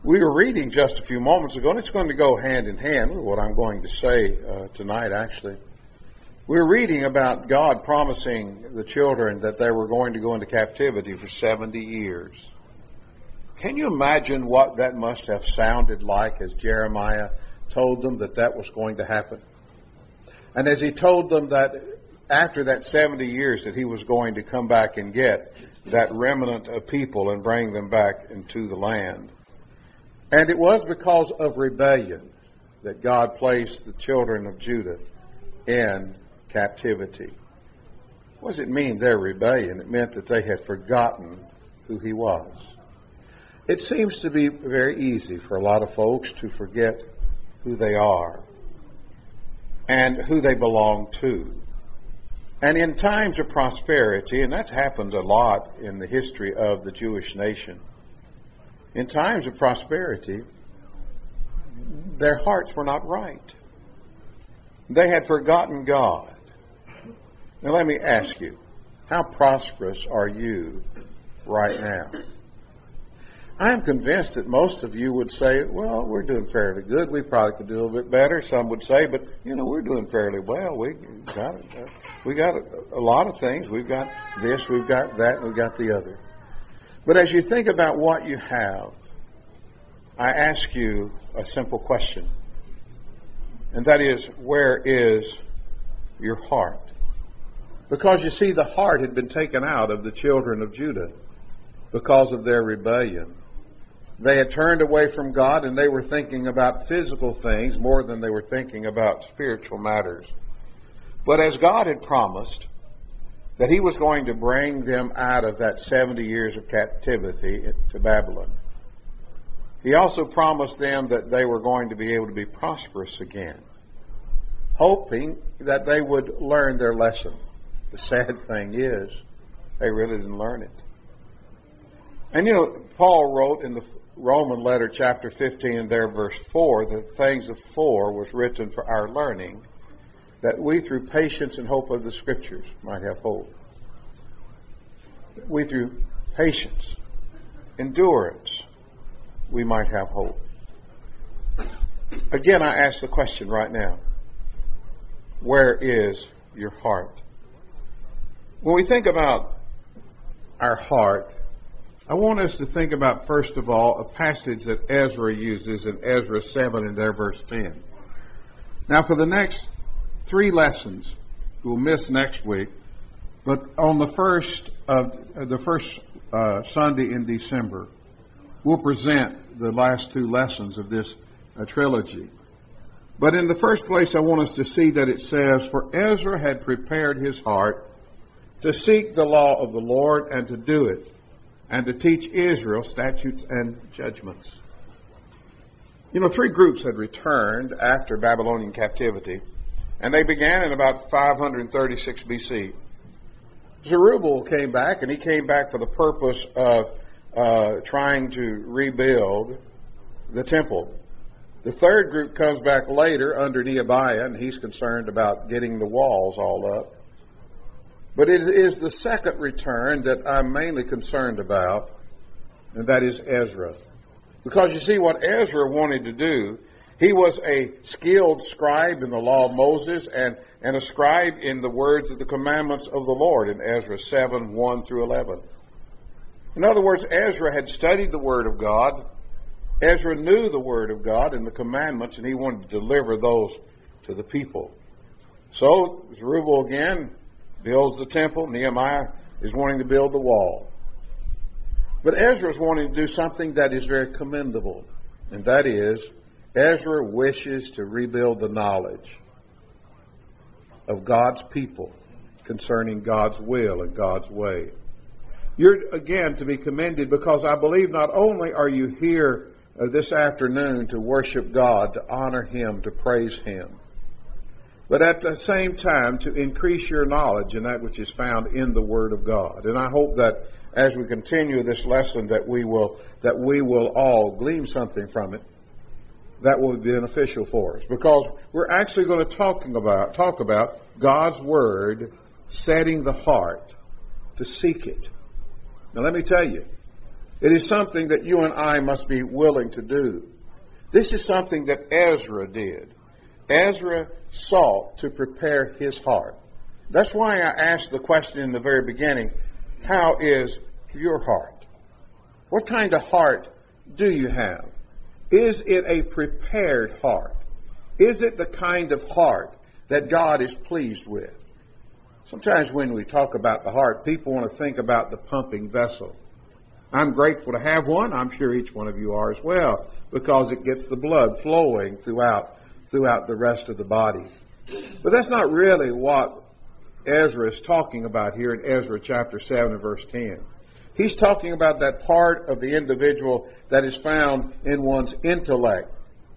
We were reading just a few moments ago, and it's going to go hand in hand with what I'm going to say tonight, actually. We were reading about God promising the children that they were going to go into captivity for 70 years. Can you imagine what that must have sounded like as Jeremiah told them that that was going to happen? And as he told them that after that 70 years that he was going to come back and get that remnant of people and bring them back into the land. And it was because of rebellion that God placed the children of Judah in captivity. What does it mean, their rebellion? It meant that they had forgotten who he was. It seems to be very easy for a lot of folks to forget who they are and who they belong to. And in times of prosperity, and that's happened a lot in the history of the Jewish nation, in times of prosperity, their hearts were not right. They had forgotten God. Now let me ask you, how prosperous are you right now? I am convinced that most of you would say, well, we're doing fairly good. We probably could do a little bit better. Some would say, but, we're doing fairly well. We got a lot of things. We've got this, we've got that, and we've got the other. But as you think about what you have, I ask you a simple question. And that is, where is your heart? Because you see, the heart had been taken out of the children of Judah because of their rebellion. They had turned away from God, and they were thinking about physical things more than they were thinking about spiritual matters. But as God had promised that he was going to bring them out of that 70 years of captivity to Babylon, he also promised them that they were going to be able to be prosperous again, hoping that they would learn their lesson. The sad thing is, they really didn't learn it. And Paul wrote in the Roman letter, chapter 15, and there, verse 4, the things of 4 was written for our learning, that we through patience and hope of the Scriptures might have hope. We through patience, endurance, we might have hope. Again, I ask the question right now, where is your heart? When we think about our heart, I want us to think about, first of all, a passage that Ezra uses in Ezra 7 and there, verse 10. Now, for the next 3 lessons, we'll miss next week, but on the first Sunday in December, we'll present the last 2 lessons of this trilogy. But in the first place, I want us to see that it says, for Ezra had prepared his heart to seek the law of the Lord and to do it, and to teach Israel statutes and judgments. 3 groups had returned after Babylonian captivity, and they began in about 536 BC. Zerubbabel came back, and he came back for the purpose of trying to rebuild the temple. The third group comes back later under Nehemiah, and he's concerned about getting the walls all up. But it is the second return that I'm mainly concerned about, and that is Ezra. Because you see, what Ezra wanted to do, he was a skilled scribe in the law of Moses and a scribe in the words of the commandments of the Lord in Ezra 7, 1 through 11. In other words, Ezra had studied the Word of God. Ezra knew the Word of God and the commandments, and he wanted to deliver those to the people. So, Zerubbabel again builds the temple. Nehemiah is wanting to build the wall. But Ezra is wanting to do something that is very commendable, and that is, Ezra wishes to rebuild the knowledge of God's people concerning God's will and God's way. You're, again, to be commended because I believe not only are you here this afternoon to worship God, to honor Him, to praise Him, but at the same time to increase your knowledge in that which is found in the Word of God. And I hope that as we continue this lesson that we will all glean something from it that will be beneficial for us. Because we're actually going to talk about God's Word setting the heart to seek it. Now let me tell you, It is something that you and I must be willing to do. This is something that Ezra did. Ezra sought to prepare his heart. That's why I asked the question in the very beginning, how is your heart? What kind of heart do you have? Is it a prepared heart? Is it the kind of heart that God is pleased with? Sometimes when we talk about the heart, people want to think about the pumping vessel. I'm grateful to have one. I'm sure each one of you are as well, because it gets the blood flowing throughout the rest of the body. But that's not really what Ezra is talking about here in Ezra chapter 7 and verse 10. He's talking about that part of the individual that is found in one's intellect,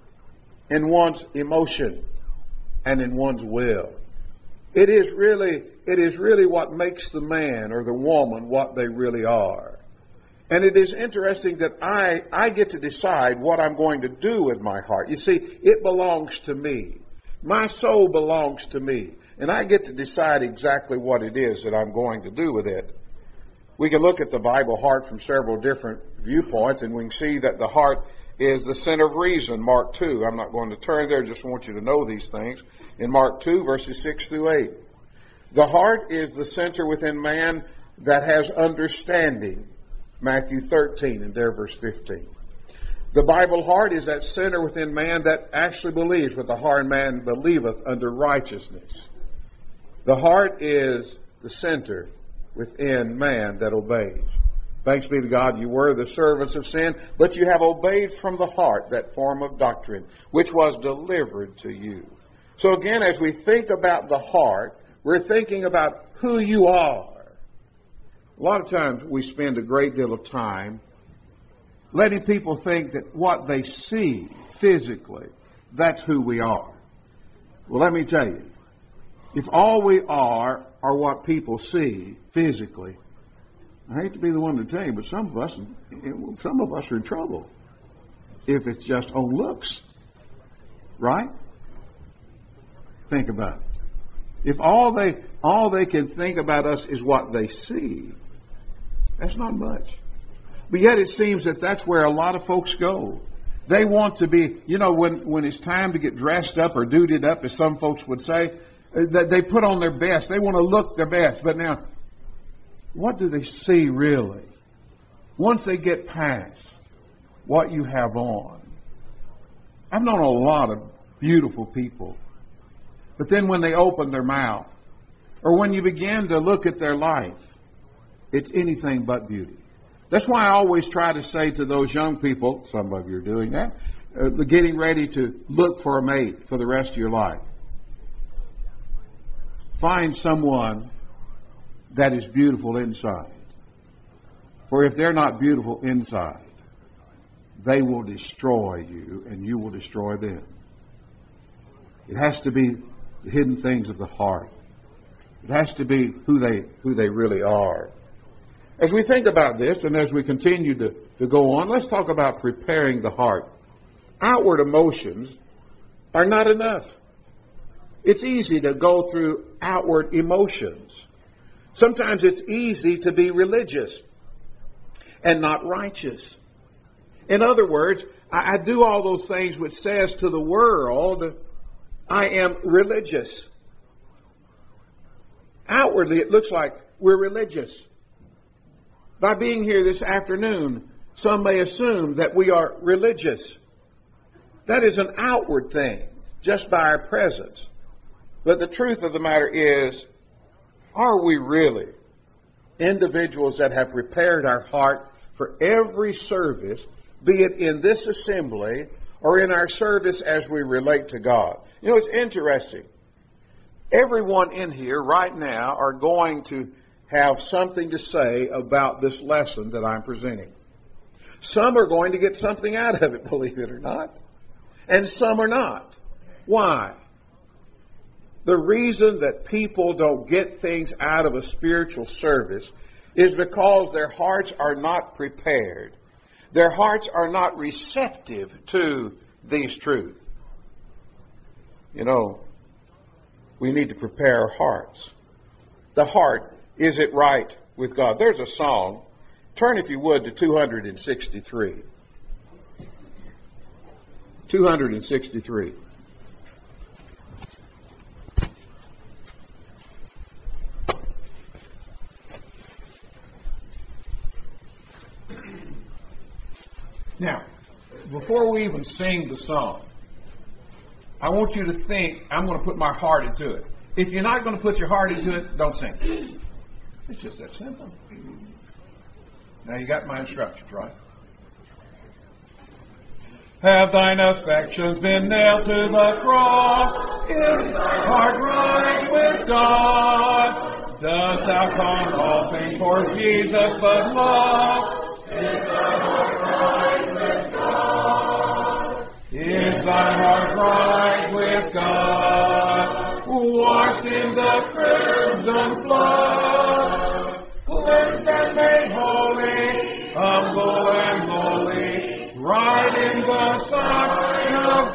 in one's emotion, and in one's will. It is really what makes the man or the woman what they really are. And it is interesting that I get to decide what I'm going to do with my heart. You see, it belongs to me. My soul belongs to me. And I get to decide exactly what it is that I'm going to do with it. We can look at the Bible heart from several different viewpoints, and we can see that the heart is the center of reason, Mark 2. I'm not going to turn there, just want you to know these things. In Mark 2, verses 6 through 8. The heart is the center within man that has understanding, Matthew 13 and there verse 15. The Bible heart is that center within man that actually believes, with the heart man believeth unto righteousness. The heart is the center within man that obeys. Thanks be to God, you were the servants of sin, but you have obeyed from the heart that form of doctrine, which was delivered to you. So again, as we think about the heart, we're thinking about who you are. A lot of times we spend a great deal of time letting people think that what they see physically, that's who we are. Well, let me tell you, if all we are what people see physically, I hate to be the one to tell you, but some of us are in trouble if it's just on looks. Right? Think about it. If all they can think about us is what they see, that's not much. But yet it seems that that's where a lot of folks go. They want to be, when it's time to get dressed up or duded up, as some folks would say, that they put on their best. They want to look their best. But now, what do they see really? Once they get past what you have on. I've known a lot of beautiful people. But then when they open their mouth, or when you begin to look at their life, it's anything but beauty. That's why I always try to say to those young people, some of you are doing that, getting ready to look for a mate for the rest of your life. Find someone that is beautiful inside. For if they're not beautiful inside, they will destroy you and you will destroy them. It has to be the hidden things of the heart. It has to be who they really are. As we think about this and as we continue to go on, let's talk about preparing the heart. Outward emotions are not enough. It's easy to go through outward emotions. Sometimes it's easy to be religious and not righteous. In other words, I do all those things which says to the world, I am religious. Outwardly, it looks like we're religious. By being here this afternoon, some may assume that we are religious. That is an outward thing, just by our presence. But the truth of the matter is, are we really individuals that have prepared our heart for every service, be it in this assembly or in our service as we relate to God? It's interesting. Everyone in here right now are going to have something to say about this lesson that I'm presenting. Some are going to get something out of it, believe it or not. And some are not. Why? The reason that people don't get things out of a spiritual service is because their hearts are not prepared. Their hearts are not receptive to these truths. We need to prepare our hearts. The heart, is it right with God? There's a song Turn, if you would, to 263. 263. Now, before we even sing the song, I want you to think, I'm going to put my heart into it. If you're not going to put your heart into it, don't sing it. It's just that simple. Now you got my instructions, right? Have thine affections been nailed to the cross? Is thy heart right with God? Dost thou count all things for Jesus but lost? Is thy heart right with God? Is thy heart right with God? Washed in the crimson flood, cleansed and made holy, humble and lowly, right in the sight of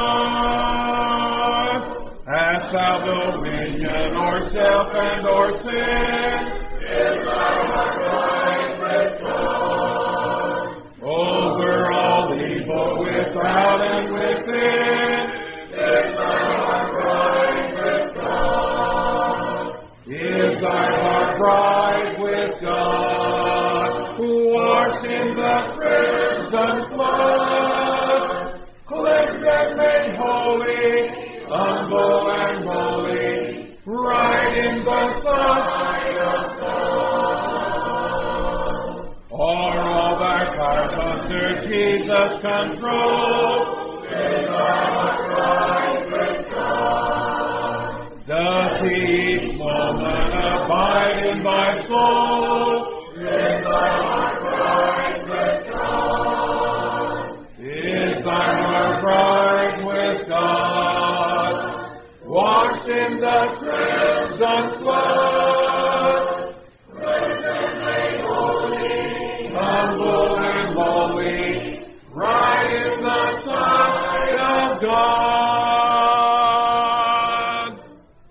God. Hast thou dominion o'er self and o'er sin? Is thy heart right with God? Over all evil without and within, is thy heart right with God? Is thy heart right with God? Washed in the crimson flood, cleansed and made holy, humble and lowly, right in the sight of God. Are all thy powers under Jesus' control? Is thy heart right with God? Does he each moment abide in thy soul? Is thy heart right with God? Is thy heart right with God? Washed in the crimson flood, cleansed and made holy, humble and lowly, right in the sight of God.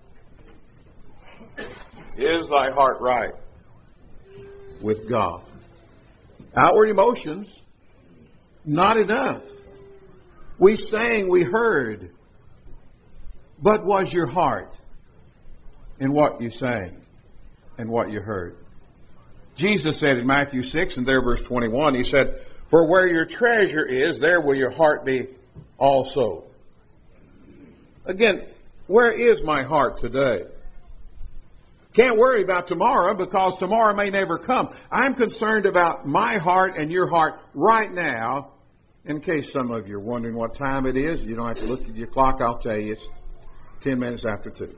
Is thy heart right with God? Outward emotions, not enough. We sang, we heard, but was your heart in what you sang and what you heard? Jesus said in Matthew 6 and there verse 21, he said, for where your treasure is, there will your heart be also. Again, where is my heart today? Can't worry about tomorrow because tomorrow may never come. I'm concerned about my heart and your heart right now. In case some of you are wondering what time it is, you don't have to look at your clock. I'll tell you, it's 10 minutes after 2.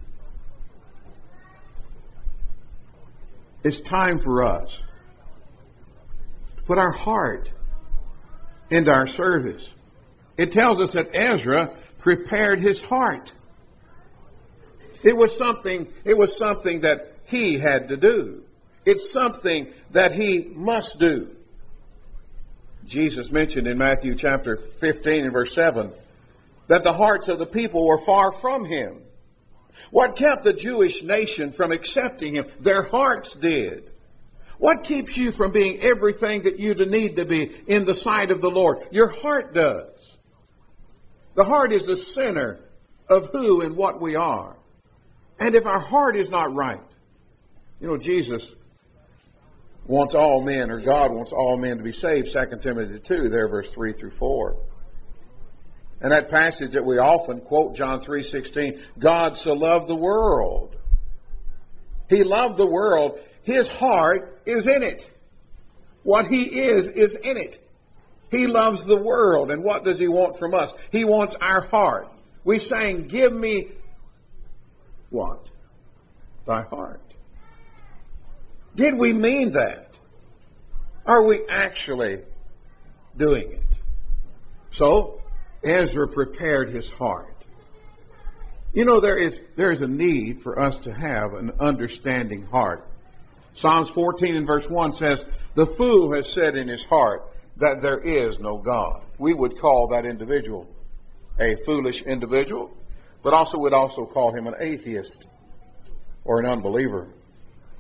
It's time for us to put our heart into our service. It tells us that Ezra prepared his heart. It was something that he had to do. It's something that he must do. Jesus mentioned in Matthew chapter 15 and verse 7 that the hearts of the people were far from him. What kept the Jewish nation from accepting him? Their hearts did. What keeps you from being everything that you need to be in the sight of the Lord? Your heart does. The heart is the center of who and what we are. And if our heart is not right, Jesus wants all men, or God wants all men to be saved, 2 Timothy 2, there verse 3 through 4. And that passage that we often quote, John 3:16, God so loved the world. He loved the world. His heart is in it. What he is in it. He loves the world. And what does he want from us? He wants our heart. We sang, give me what? Thy heart. Did we mean that? Are we actually doing it? So, Ezra prepared his heart. There is a need for us to have an understanding heart. Psalms 14 and verse 1 says, the fool has said in his heart that there is no God. We would call that individual a foolish individual, but would also call him an atheist or an unbeliever.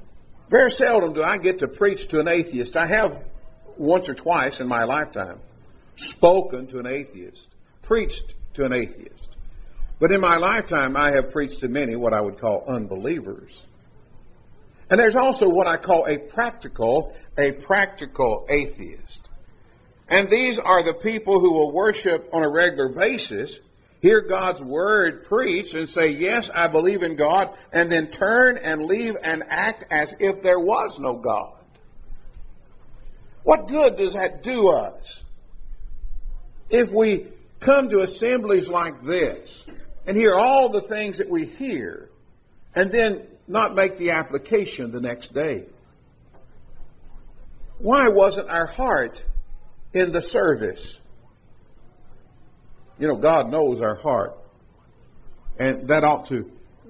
Very seldom do I get to preach to an atheist. I have once or twice in my lifetime spoken to an atheist, preached to an atheist. But in my lifetime, I have preached to many what I would call unbelievers. And there's also what I call a practical atheist. And these are the people who will worship on a regular basis, hear God's word preached and say, yes, I believe in God, and then turn and leave and act as if there was no God. What good does that do us if we come to assemblies like this and hear all the things that we hear and then not make the application the next day? Why wasn't our heart in the service? You know, God knows our heart, and that ought to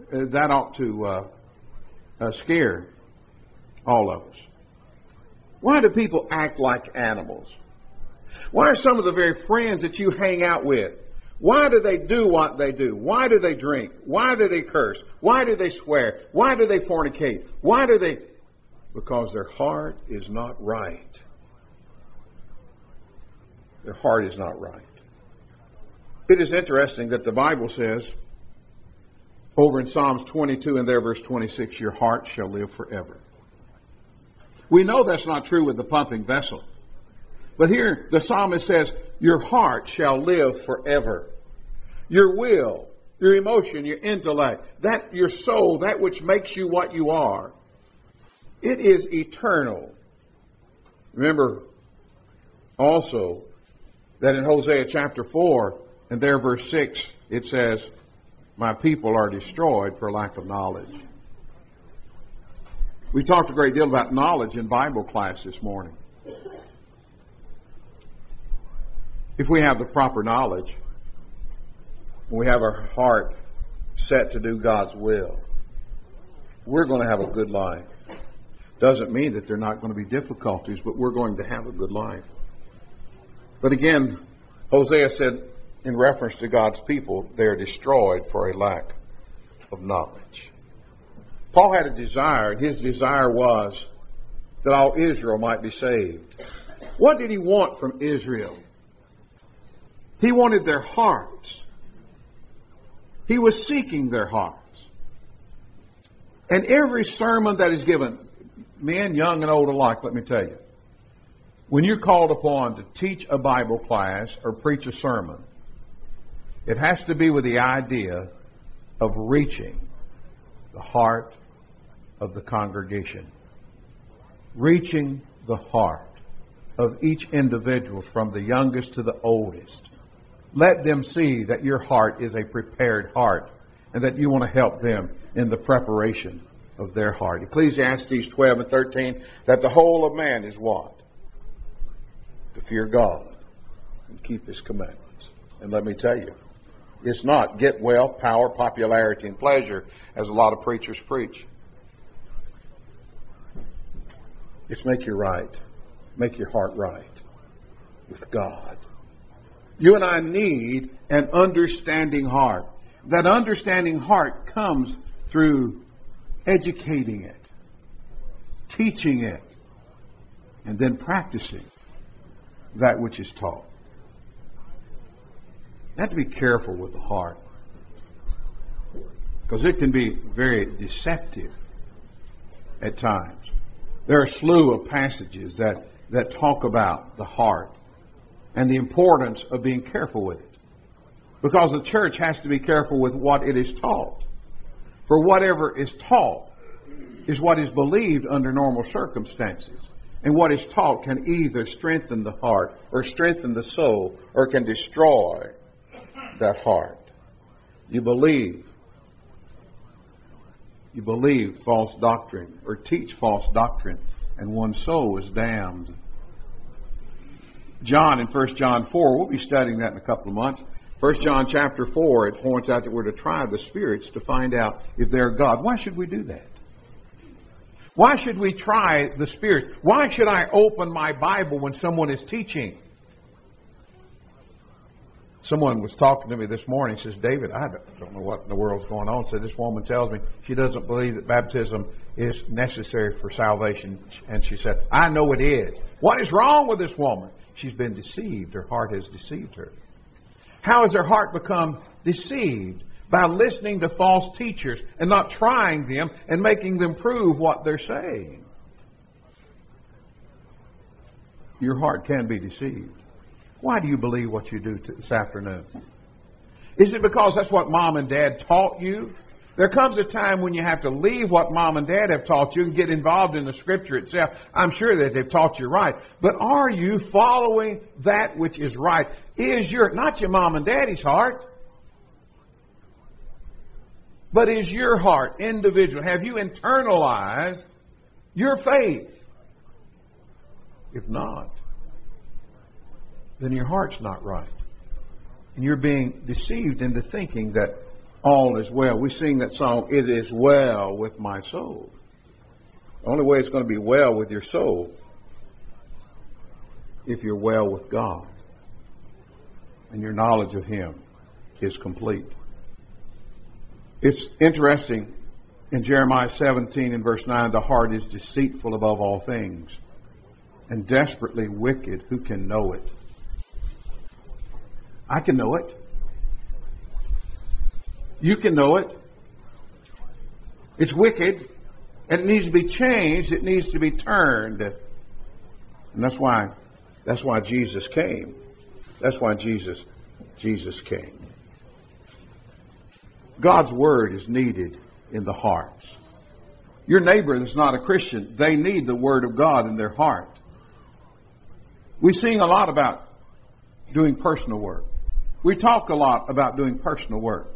scare all of us. Why do people act like animals? Why are some of the very friends that you hang out with, why do they do what they do? Why do they drink? Why do they curse? Why do they swear? Why do they fornicate? Why do they? Because their heart is not right. Their heart is not right. It is interesting that the Bible says over in Psalms 22 and there verse 26, your heart shall live forever. We know that's not true with the pumping vessel. But here the psalmist says, your heart shall live forever. Your will, your emotion, your intellect, that your soul, that which makes you what you are, it is eternal. Remember also that in Hosea chapter 4 and there verse 6, it says, my people are destroyed for lack of knowledge. We talked a great deal about knowledge in Bible class this morning. If we have the proper knowledge, we have our heart set to do God's will, we're going to have a good life. Doesn't mean that there are not going to be difficulties, but we're going to have a good life. But again, Hosea said in reference to God's people, they are destroyed for a lack of knowledge. Paul had a desire, and his desire was that all Israel might be saved. What did he want from Israel? He wanted their hearts. He was seeking their hearts. And every sermon that is given, men, young and old alike, let me tell you, when you're called upon to teach a Bible class or preach a sermon, it has to be with the idea of reaching the heart of the congregation. Reaching the heart of each individual from the youngest to the oldest. Let them see that your heart is a prepared heart and that you want to help them in the preparation of their heart. Ecclesiastes 12 and 13, that the whole of man is what? To fear God and keep His commandments. And let me tell you, it's not get wealth, power, popularity, and pleasure, as a lot of preachers preach. It's make your heart right with God. You and I need an understanding heart. That understanding heart comes through educating it, teaching it, and then practicing that which is taught. You have to be careful with the heart, because it can be very deceptive at times. There are a slew of passages that talk about the heart and the importance of being careful with it. Because the church has to be careful with what it is taught. For whatever is taught is what is believed under normal circumstances. And what is taught can either strengthen the heart or strengthen the soul or can destroy that heart. You believe false doctrine or teach false doctrine, and one's soul is damned. John in 1 John 4, we'll be studying that in a couple of months. 1 John chapter 4, it points out that we're to try the spirits to find out if they're God. Why should we do that? Why should we try the spirits? Why should I open my Bible when someone is teaching? Someone was talking to me this morning. He says, David, I don't know what in the world's going on. Said, this woman tells me she doesn't believe that baptism is necessary for salvation. And she said, I know it is. What is wrong with this woman? She's been deceived. Her heart has deceived her. How has her heart become deceived? By listening to false teachers and not trying them and making them prove what they're saying. Your heart can be deceived. Why do you believe what you do this afternoon? Is it because that's what mom and dad taught you? There comes a time when you have to leave what mom and dad have taught you and get involved in the Scripture itself. I'm sure that they've taught you right. But are you following that which is right? Is not your mom and daddy's heart, but is your heart individual? Have you internalized your faith? If not, then your heart's not right. And you're being deceived into thinking that all is well. We sing that song, It Is Well With My Soul. The only way it's going to be well with your soul if you're well with God and your knowledge of Him is complete. It's interesting in Jeremiah 17 and verse 9, the heart is deceitful above all things and desperately wicked. Who can know it? I can know it. You can know it. It's wicked and it needs to be changed. It needs to be turned. And that's why Jesus came. That's why Jesus came. God's Word is needed in the hearts. Your neighbor that's not a Christian, they need the Word of God in their heart. We sing a lot about doing personal work. We talk a lot about doing personal work.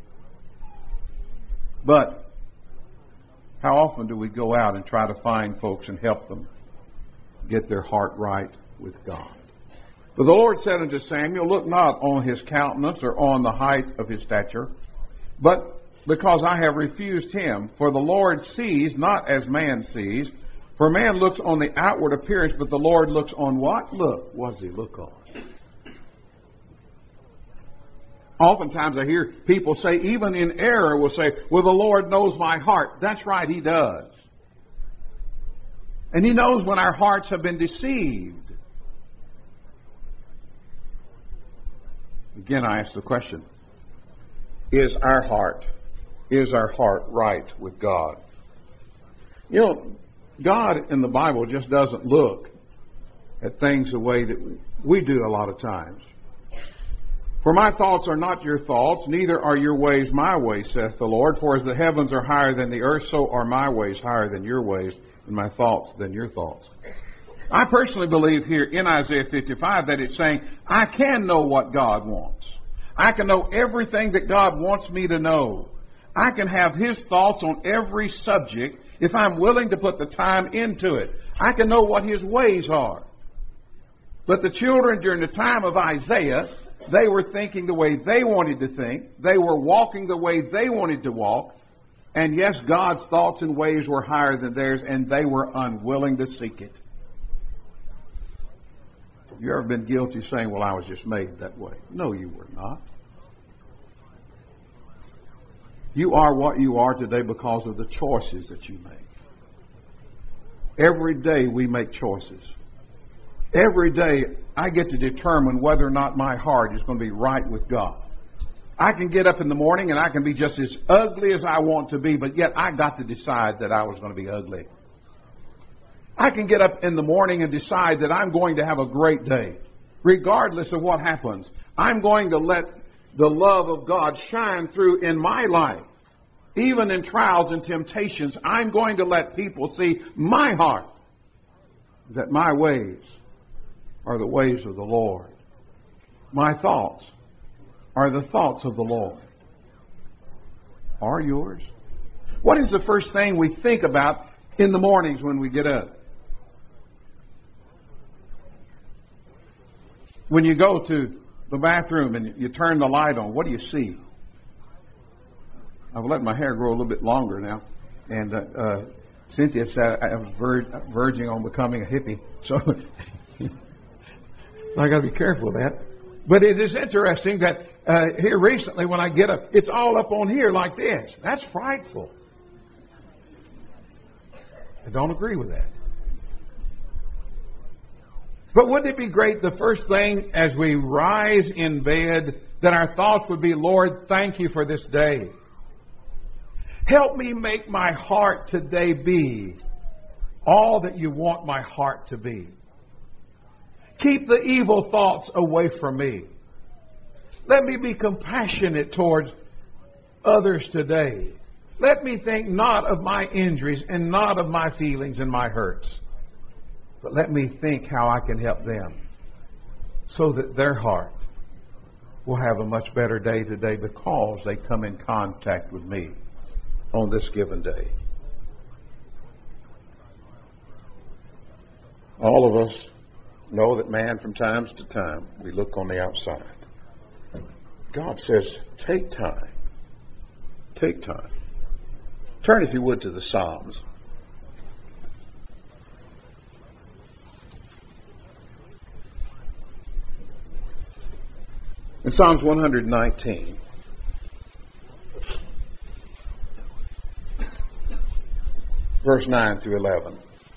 But how often do we go out and try to find folks and help them get their heart right with God? But the Lord said unto Samuel, look not on his countenance or on the height of his stature, but because I have refused him. For the Lord sees not as man sees. For man looks on the outward appearance, but the Lord looks on what? Look. What does he look on? Oftentimes I hear people say, even in error, will say, well, the Lord knows my heart. That's right, He does. And He knows when our hearts have been deceived. Again, I ask the question, is our heart right with God? You know, God in the Bible just doesn't look at things the way that we do a lot of times. For my thoughts are not your thoughts, neither are your ways my ways, saith the Lord. For as the heavens are higher than the earth, so are my ways higher than your ways, and my thoughts than your thoughts. I personally believe here in Isaiah 55 that it's saying, I can know what God wants. I can know everything that God wants me to know. I can have His thoughts on every subject if I'm willing to put the time into it. I can know what His ways are. But the children during the time of Isaiah, they were thinking the way they wanted to think. They were walking the way they wanted to walk. And yes, God's thoughts and ways were higher than theirs, and they were unwilling to seek it. Have you ever been guilty of saying, well, I was just made that way? No, you were not. You are what you are today because of the choices that you make. Every day we make choices. Every day I get to determine whether or not my heart is going to be right with God. I can get up in the morning and I can be just as ugly as I want to be, but yet I got to decide that I was going to be ugly. I can get up in the morning and decide that I'm going to have a great day, regardless of what happens. I'm going to let the love of God shine through in my life. Even in trials and temptations, I'm going to let people see my heart, that my ways are the ways of the Lord. My thoughts are the thoughts of the Lord. Are yours? What is the first thing we think about in the mornings when we get up? When you go to the bathroom and you turn the light on, what do you see? I've let my hair grow a little bit longer now. And Cynthia said I was verging on becoming a hippie. So I got to be careful of that. But it is interesting that here recently when I get up, it's all up on here like this. That's frightful. I don't agree with that. But wouldn't it be great the first thing as we rise in bed that our thoughts would be, Lord, thank you for this day. Help me make my heart today be all that you want my heart to be. Keep the evil thoughts away from me. Let me be compassionate towards others today. Let me think not of my injuries and not of my feelings and my hurts, but let me think how I can help them so that their heart will have a much better day today because they come in contact with me on this given day. All of us know that man, from time to time, we look on the outside. God says, take time. Take time. Turn, if you would, to the Psalms. In Psalms 119, verse 9 through 11.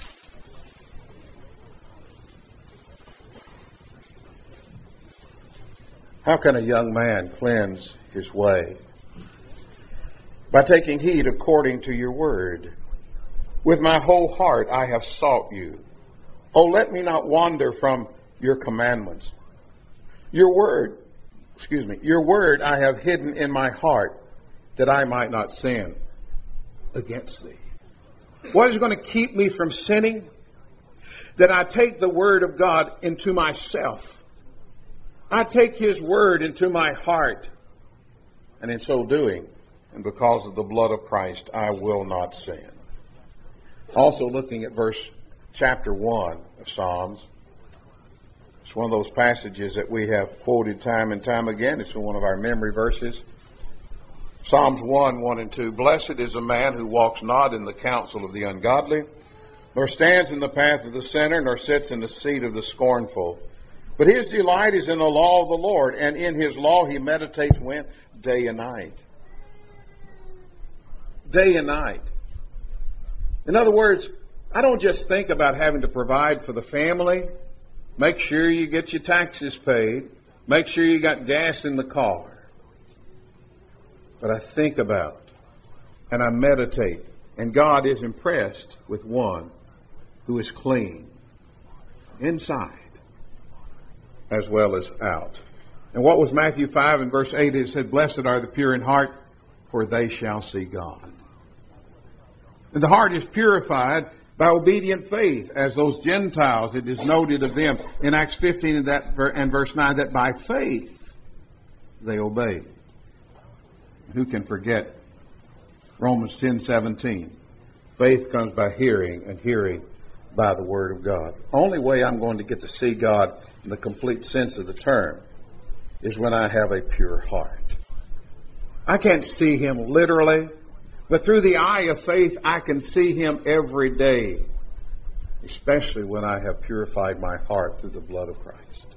How can a young man cleanse his way? By taking heed according to your word. With my whole heart I have sought you. Oh, let me not wander from your commandments. Your word I have hidden in my heart that I might not sin against thee. What is going to keep me from sinning? That I take the word of God into myself. I take his word into my heart. And in so doing, and because of the blood of Christ, I will not sin. Also looking at chapter 1 of Psalms. It's one of those passages that we have quoted time and time again. It's one of our memory verses. Psalms 1, 1 and 2. Blessed is a man who walks not in the counsel of the ungodly, nor stands in the path of the sinner, nor sits in the seat of the scornful. But his delight is in the law of the Lord, and in his law he meditates when? Day and night. Day and night. In other words, I don't just think about having to provide for the family, make sure you get your taxes paid, make sure you got gas in the car. But I think about and I meditate, and God is impressed with one who is clean inside as well as out. And what was Matthew 5 and verse 8? It said, blessed are the pure in heart, for they shall see God. And the heart is purified by obedient faith, as those Gentiles, it is noted of them in Acts 15 and verse 9, that by faith they obeyed. Who can forget Romans 10:17? Faith comes by hearing, and hearing by the Word of God. Only way I'm going to get to see God in the complete sense of the term is when I have a pure heart. I can't see Him literally, but through the eye of faith I can see Him every day, especially when I have purified my heart through the blood of Christ.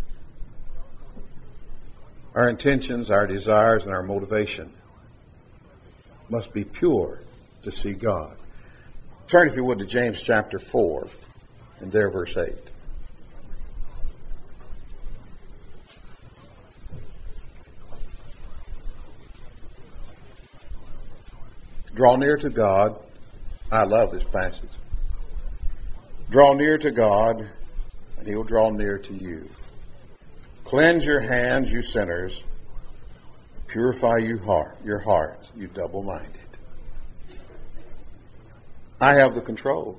Our intentions, our desires, and our motivation must be pure to see God. Turn, if you would, to James chapter 4, and there verse 8. Draw near to God. I love this passage. Draw near to God, and He'll draw near to you. Cleanse your hands, you sinners. Purify your hearts, you double-minded. I have the control.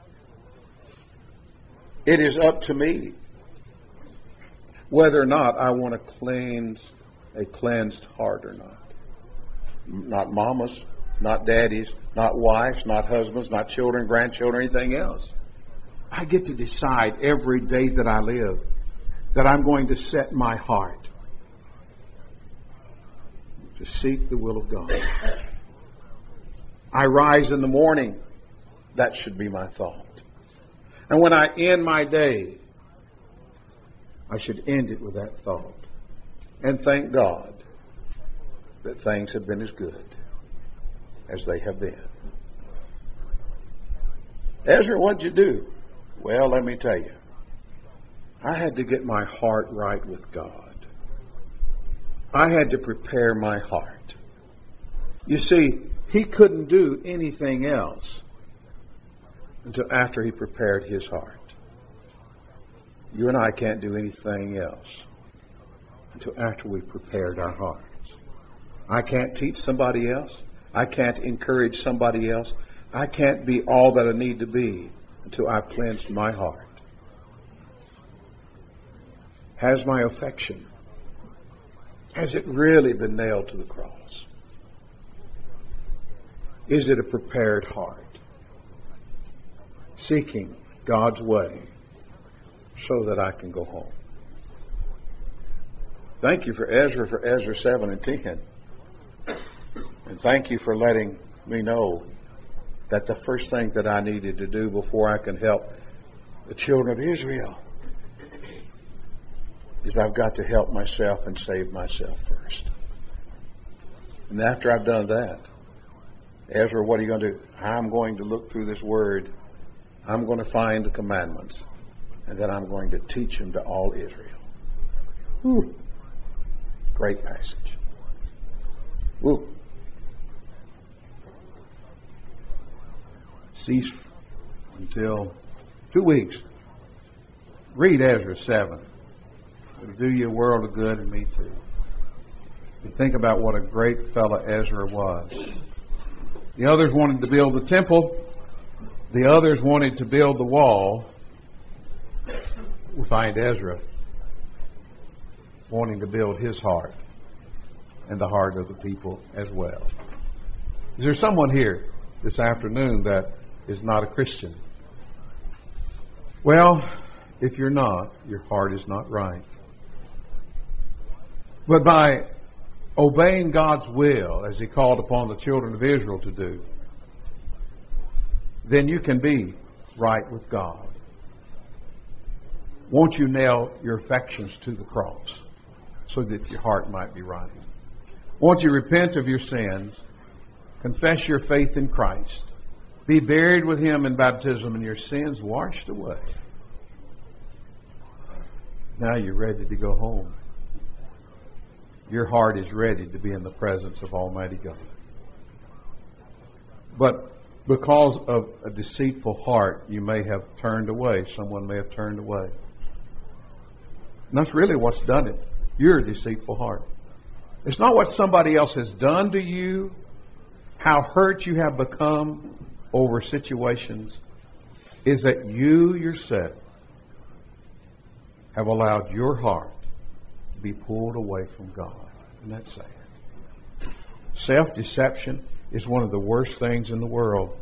It is up to me whether or not I want to cleanse a cleansed heart or not. Not mamas, not daddies, not wives, not husbands, not children, grandchildren, anything else. I get to decide every day that I live that I'm going to set my heart to seek the will of God. I rise in the morning. That should be my thought. And when I end my day, I should end it with that thought. And thank God that things have been as good as they have been. Ezra, what'd you do? Well, let me tell you. I had to get my heart right with God. I had to prepare my heart. You see, he couldn't do anything else until after he prepared his heart. You and I can't do anything else until after we've prepared our hearts. I can't teach somebody else. I can't encourage somebody else. I can't be all that I need to be until I've cleansed my heart. Has my affection, has it really been nailed to the cross? Is it a prepared heart? Seeking God's way so that I can go home. Thank you for Ezra 7 and 10. And thank you for letting me know that the first thing that I needed to do before I can help the children of Israel is I've got to help myself and save myself first. And after I've done that, Ezra, what are you going to do? I'm going to look through this word. I'm going to find the commandments. And then I'm going to teach them to all Israel. Whew. Great passage. Whew. Cease until 2 weeks. Read Ezra 7. It'll do you a world of good, and me too. And think about what a great fellow Ezra was. The others wanted to build the temple. The others wanted to build the wall. We find Ezra wanting to build his heart and the heart of the people as well. Is there someone here this afternoon that is not a Christian? Well, if you're not, your heart is not right. But by obeying God's will, as he called upon the children of Israel to do, then you can be right with God. Won't you nail your affections to the cross so that your heart might be right? Won't you repent of your sins, confess your faith in Christ, be buried with him in baptism, and your sins washed away? Now you're ready to go home. Your heart is ready to be in the presence of Almighty God. But because of a deceitful heart, you may have turned away. Someone may have turned away. And that's really what's done it. Your deceitful heart. It's not what somebody else has done to you, how hurt you have become over situations. Is that you yourself have allowed your heart to be pulled away from God. And that's sad. Self-deception is one of the worst things in the world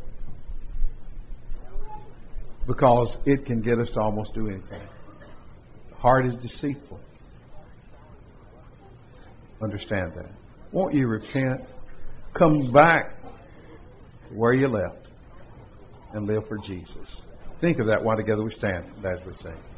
because it can get us to almost do anything. The heart is deceitful. Understand that. Won't you repent? Come back to where you left and live for Jesus. Think of that while together we stand as we sing.